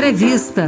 Entrevista.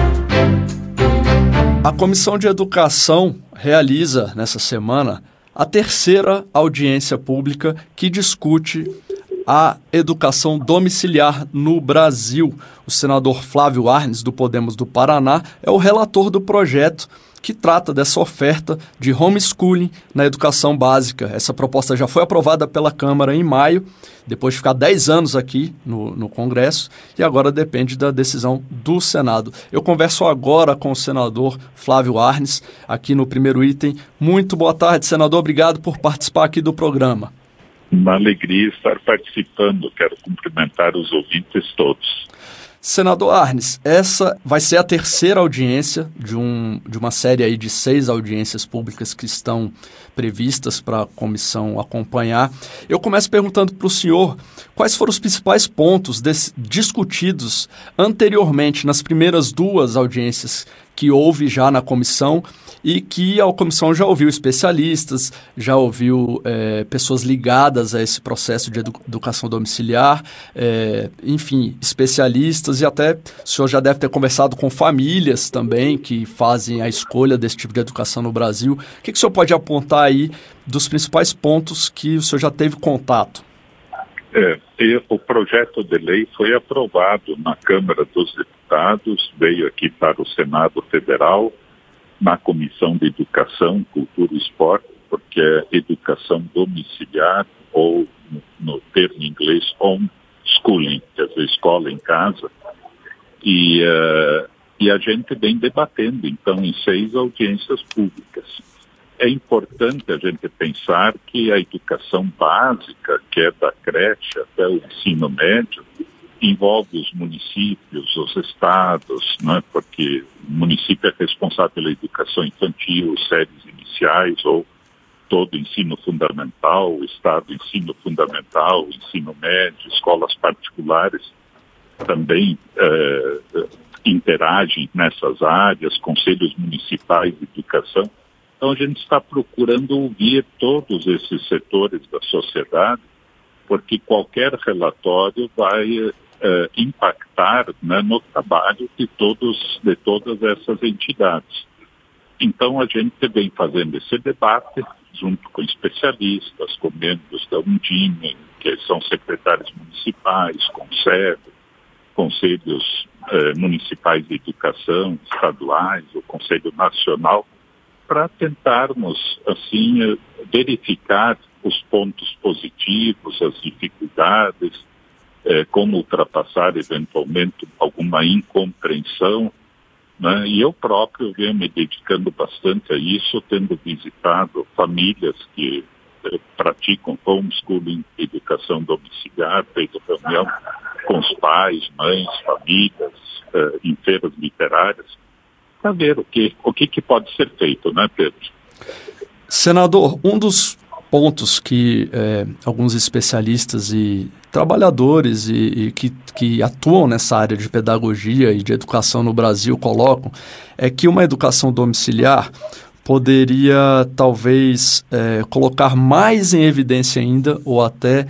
A Comissão de Educação realiza, nessa semana, a terceira audiência pública que discute a educação domiciliar no Brasil. O senador Flávio Arnes, do Podemos do Paraná, é o relator do projeto que trata dessa oferta de homeschooling na educação básica. Essa proposta já foi aprovada pela Câmara em maio, depois de ficar 10 anos aqui no Congresso, e agora depende da decisão do Senado. Eu converso agora com o senador Flávio Arnes, aqui no primeiro item. Muito boa tarde, senador. Obrigado por participar aqui do programa. Uma alegria estar participando. Quero cumprimentar os ouvintes todos. Senador Arnes, essa vai ser a terceira audiência de uma série aí de 6 audiências públicas que estão previstas para a comissão acompanhar. Eu começo perguntando para o senhor quais foram os principais pontos discutidos anteriormente nas primeiras 2 audiências que houve já na comissão e que a comissão já ouviu especialistas, já ouviu pessoas ligadas a esse processo de educação domiciliar, enfim, especialistas, e até o senhor já deve ter conversado com famílias também que fazem a escolha desse tipo de educação no Brasil. O que o senhor pode apontar aí dos principais pontos que o senhor já teve contato? O projeto de lei foi aprovado na Câmara dos Deputados, veio aqui para o Senado Federal, na Comissão de Educação, Cultura e Esporte, porque é educação domiciliar, ou no termo em inglês, homeschooling, quer dizer, escola em casa. E a gente vem debatendo, então, em 6 audiências públicas. É importante a gente pensar que a educação básica, que é da creche até o ensino médio, envolve os municípios, os estados, né? Porque o município é responsável pela educação infantil, séries iniciais ou todo ensino fundamental, o estado ensino fundamental, ensino médio, escolas particulares também interagem nessas áreas, conselhos municipais de educação. Então a gente está procurando ouvir todos esses setores da sociedade, porque qualquer relatório vai impactar, né, no trabalho de todas essas entidades. Então a gente vem fazendo esse debate junto com especialistas, com membros da Undime, que são secretários municipais, conselhos municipais de educação, estaduais, o Conselho Nacional, para tentarmos, assim, verificar os pontos positivos, as dificuldades, como ultrapassar, eventualmente, alguma incompreensão, né? E eu próprio venho me dedicando bastante a isso, tendo visitado famílias que praticam homeschooling, educação domiciliar, feito reunião com os pais, mães, famílias, em feiras literárias, para ver o que pode ser feito, né, Pedro? Senador, um dos pontos que alguns especialistas e trabalhadores e que atuam nessa área de pedagogia e de educação no Brasil colocam é que uma educação domiciliar poderia talvez colocar mais em evidência ainda ou até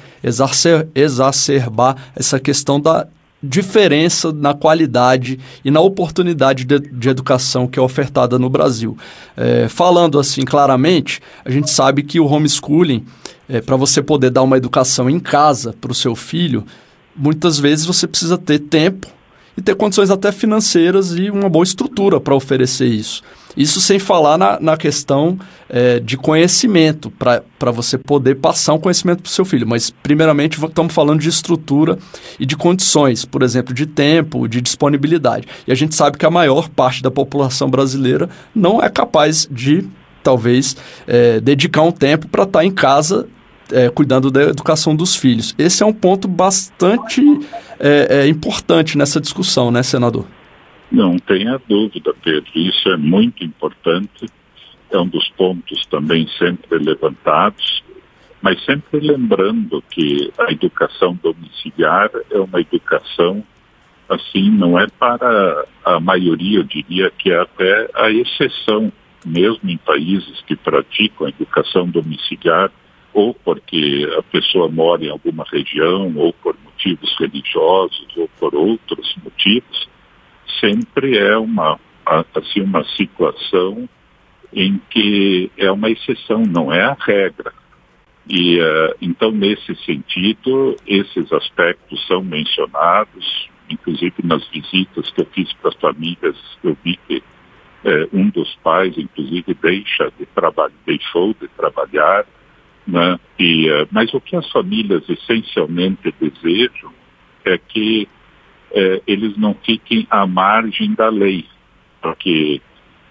exacerbar essa questão da diferença na qualidade e na oportunidade de educação que é ofertada no Brasil. Falando assim claramente, a gente sabe que o homeschooling, para você poder dar uma educação em casa para o seu filho, muitas vezes você precisa ter tempo e ter condições até financeiras e uma boa estrutura para oferecer isso. Isso sem falar na questão de conhecimento, para você poder passar um conhecimento para o seu filho. Mas, primeiramente, estamos falando de estrutura e de condições, por exemplo, de tempo, de disponibilidade. E a gente sabe que a maior parte da população brasileira não é capaz de, talvez, dedicar um tempo para estar em casa cuidando da educação dos filhos. Esse é um ponto bastante importante nessa discussão, né, senador? Não tenha dúvida, Pedro. Isso é muito importante. É um dos pontos também sempre levantados, mas sempre lembrando que a educação domiciliar é uma educação, assim, não é para a maioria, eu diria que é até a exceção, mesmo em países que praticam a educação domiciliar, ou porque a pessoa mora em alguma região, ou por motivos religiosos, ou por outros motivos. sempre é uma situação em que é uma exceção, não é a regra. E então, nesse sentido, esses aspectos são mencionados, inclusive nas visitas que eu fiz para as famílias, eu vi que um dos pais, inclusive, deixou de trabalhar, né? Mas o que as famílias essencialmente desejam é que eles não fiquem à margem da lei, porque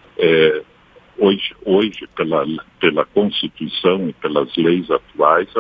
hoje pela Constituição e pelas leis atuais,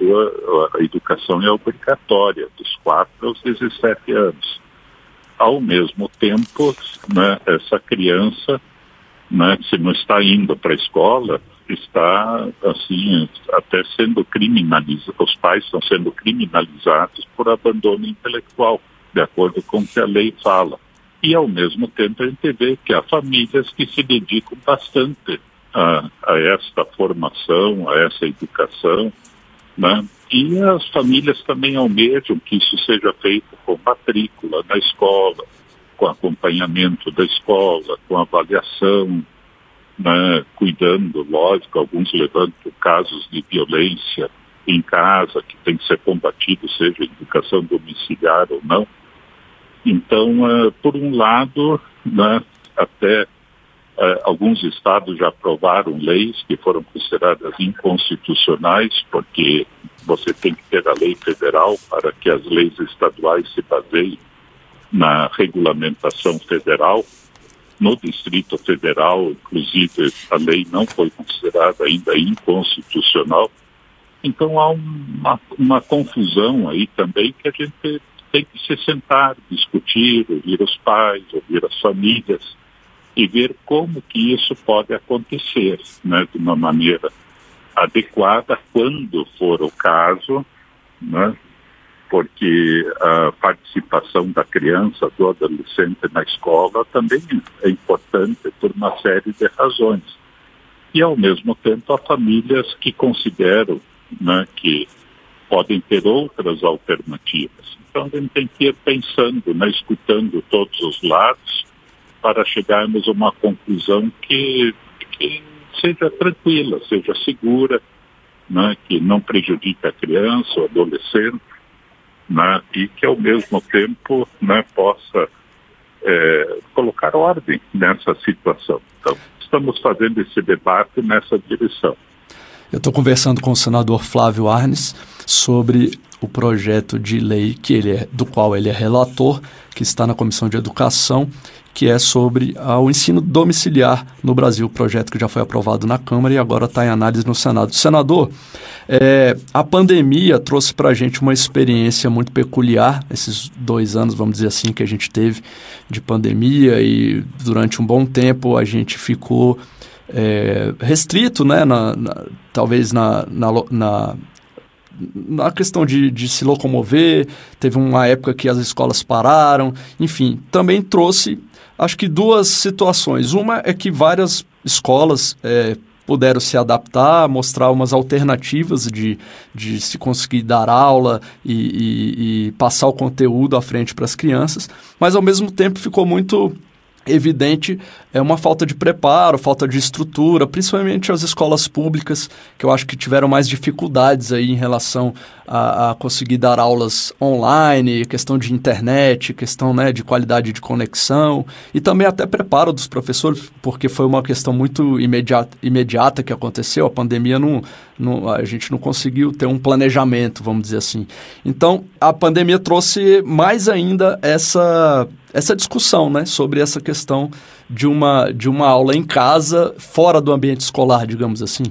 a educação é obrigatória, dos 4 aos 17 anos. Ao mesmo tempo, né, essa criança, né, se não está indo para a escola, está, assim, até sendo criminalizada, os pais estão sendo criminalizados por abandono intelectual, de acordo com o que a lei fala. E, ao mesmo tempo, a gente vê que há famílias que se dedicam bastante a esta formação, a essa educação, né? E as famílias também almejam que isso seja feito com matrícula na escola, com acompanhamento da escola, com avaliação, né? Cuidando, lógico, alguns levantam casos de violência em casa, que tem que ser combatido, seja educação domiciliar ou não. Então, por um lado, né, até alguns estados já aprovaram leis que foram consideradas inconstitucionais, porque você tem que ter a lei federal para que as leis estaduais se baseiem na regulamentação federal. No Distrito Federal, inclusive, a lei não foi considerada ainda inconstitucional. Então, há uma confusão aí também que a gente tem que se sentar, discutir, ouvir os pais, ouvir as famílias e ver como que isso pode acontecer, né, de uma maneira adequada quando for o caso, né, porque a participação da criança, do adolescente na escola também é importante por uma série de razões. E, ao mesmo tempo, há famílias que consideram, né, que podem ter outras alternativas. Então, a gente tem que ir pensando, né, escutando todos os lados para chegarmos a uma conclusão que seja tranquila, seja segura, né, que não prejudique a criança, o adolescente, né, e que, ao mesmo tempo, né, possa colocar ordem nessa situação. Então, estamos fazendo esse debate nessa direção. Eu estou conversando com o senador Flávio Arnes sobre o projeto de lei do qual ele é relator, que está na Comissão de Educação, que é sobre o ensino domiciliar no Brasil, projeto que já foi aprovado na Câmara e agora está em análise no Senado. Senador, a pandemia trouxe para a gente uma experiência muito peculiar, esses 2 anos, vamos dizer assim, que a gente teve de pandemia, e durante um bom tempo a gente ficou restrito, né, talvez na questão de se locomover. Teve uma época que as escolas pararam, enfim, também trouxe, acho que 2 situações. Uma é que várias escolas puderam se adaptar, mostrar umas alternativas de se conseguir dar aula e passar o conteúdo à frente para as crianças, mas ao mesmo tempo ficou muito evidente uma falta de preparo, falta de estrutura, principalmente as escolas públicas, que eu acho que tiveram mais dificuldades aí em relação a conseguir dar aulas online, questão de internet, questão, né, de qualidade de conexão e também até preparo dos professores, porque foi uma questão muito imediata que aconteceu. A pandemia a gente não conseguiu ter um planejamento, vamos dizer assim. Então, a pandemia trouxe mais ainda essa discussão, né, sobre essa questão de uma aula em casa, fora do ambiente escolar, digamos assim.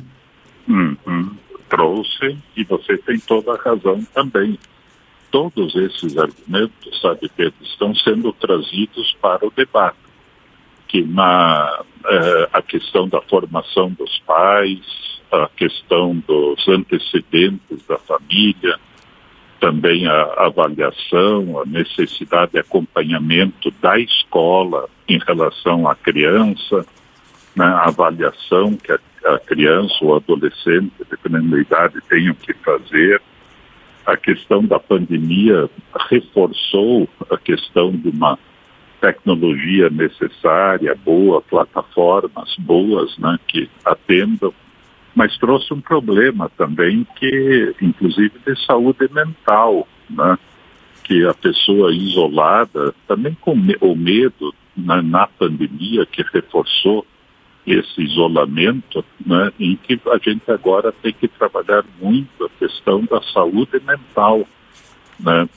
Trouxe, e você tem toda a razão também. Todos esses argumentos, sabe, Pedro, estão sendo trazidos para o debate, que a questão da formação dos pais, a questão dos antecedentes da família, também a avaliação, a necessidade de acompanhamento da escola em relação à criança, né, a avaliação que a criança ou adolescente, dependendo da idade, tenham que fazer. A questão da pandemia reforçou a questão de uma tecnologia necessária, boa, plataformas boas, né, que atendam, mas trouxe um problema também, que inclusive de saúde mental, né, que a pessoa isolada, também com o medo, né, na pandemia, que reforçou esse isolamento, né, em que a gente agora tem que trabalhar muito a questão da saúde mental, né,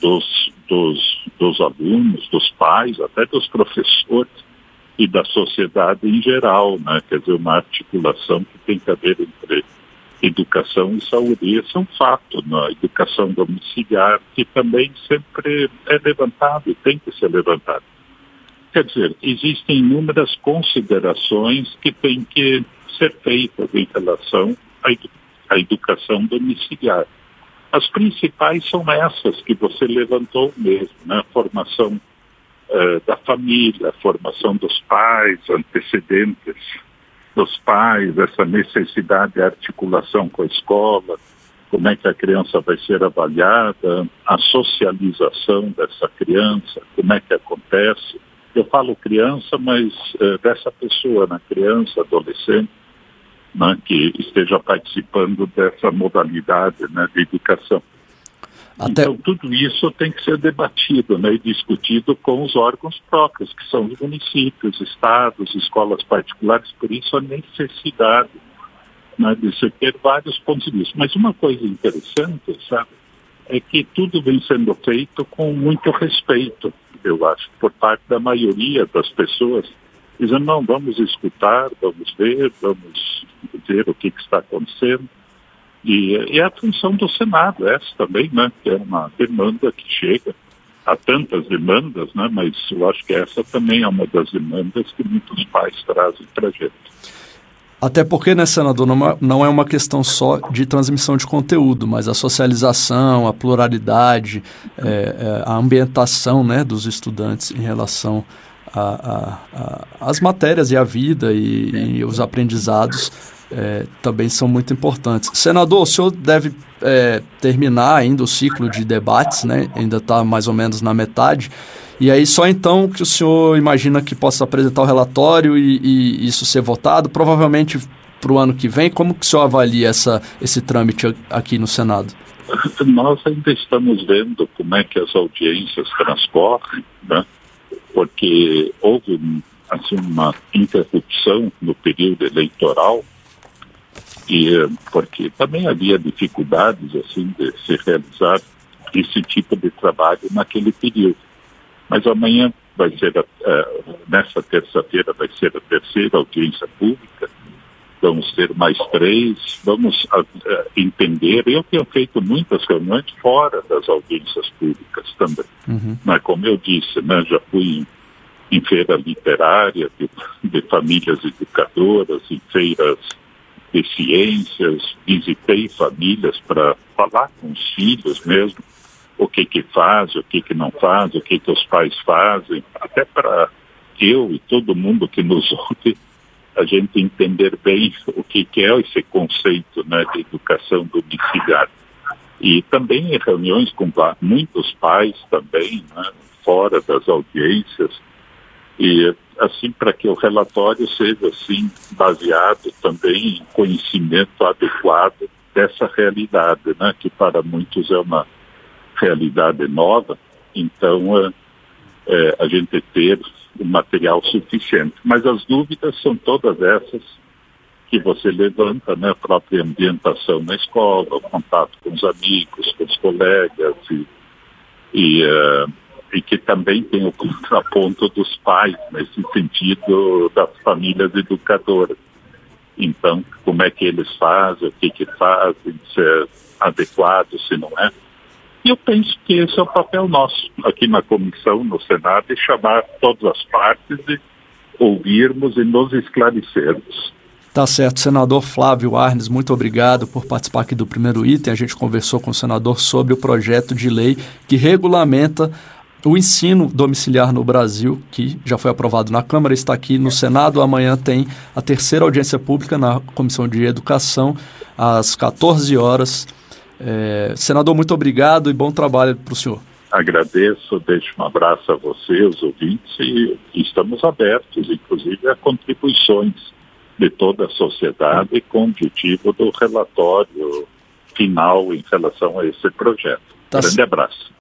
dos alunos, dos pais, até dos professores e da sociedade em geral, né? Quer dizer, uma articulação que tem que haver entre educação e saúde. Esse é um fato na educação domiciliar, que também sempre é levantado e tem que ser levantado. Quer dizer, existem inúmeras considerações que têm que ser feitas em relação à educação domiciliar. As principais são essas que você levantou mesmo, né? A formação da família, a formação dos pais, antecedentes dos pais, essa necessidade de articulação com a escola, como é que a criança vai ser avaliada, a socialização dessa criança, como é que acontece. Eu falo criança, mas dessa pessoa, né? Criança, adolescente, né, que esteja participando dessa modalidade, né, de educação. Então, tudo isso tem que ser debatido, né, e discutido com os órgãos próprios, que são os municípios, estados, escolas particulares. Por isso a necessidade, né, de se ter vários pontos de vista. Mas uma coisa interessante, sabe, é que tudo vem sendo feito com muito respeito, eu acho, por parte da maioria das pessoas, dizendo, não, vamos escutar, vamos ver o que está acontecendo. E é a função do Senado, essa também, né, que é uma demanda que chega. Há tantas demandas, né, mas eu acho que essa também é uma das demandas que muitos pais trazem para a gente. Até porque, né, senador, não é uma questão só de transmissão de conteúdo, mas a socialização, a pluralidade, a ambientação, né, dos estudantes em relação as matérias e a vida e os aprendizados também são muito importantes. Senador, o senhor deve terminar ainda o ciclo de debates, né? Ainda está mais ou menos na metade, e aí só então que o senhor imagina que possa apresentar o relatório e isso ser votado, provavelmente para o ano que vem. Como que o senhor avalia esse trâmite aqui no Senado? Nós ainda estamos vendo como é que as audiências transcorrem, né? Porque houve assim, uma interrupção no período eleitoral, e porque também havia dificuldades assim, de se realizar esse tipo de trabalho naquele período. Mas amanhã vai ser, nessa terça-feira vai ser a terceira audiência pública, vamos ter mais 3, vamos entender. Eu tenho feito muitas reuniões fora das audiências públicas também. Uhum. Mas como eu disse, né, já fui em feira literária de famílias educadoras, em feiras de ciências, visitei famílias para falar com os filhos mesmo, o que faz, o que não faz, o que os pais fazem, até para eu e todo mundo que nos ouve, a gente entender bem o que é esse conceito, né, de educação domiciliar. E também em reuniões com muitos pais também, né, fora das audiências, e assim para que o relatório seja assim baseado também em conhecimento adequado dessa realidade, né, que para muitos é uma realidade nova. Então a gente ter o material suficiente. Mas as dúvidas são todas essas que você levanta, né? A própria ambientação na escola, o contato com os amigos, com os colegas, e que também tem o contraponto dos pais, nesse sentido das famílias educadoras. Então, como é que eles fazem, o que fazem, se é adequado, se não é. E eu penso que esse é o papel nosso aqui na comissão, no Senado, e chamar todas as partes e ouvirmos e nos esclarecermos. Tá certo. Senador Flávio Arnes, muito obrigado por participar aqui do primeiro item. A gente conversou com o senador sobre o projeto de lei que regulamenta o ensino domiciliar no Brasil, que já foi aprovado na Câmara, está aqui no Senado. Amanhã tem a terceira audiência pública na Comissão de Educação, às 14 horas. Senador, muito obrigado e bom trabalho para o senhor. Agradeço, deixo um abraço a você, os ouvintes, e estamos abertos, inclusive, a contribuições de toda a sociedade com o objetivo do relatório final em relação a esse projeto. Grande abraço.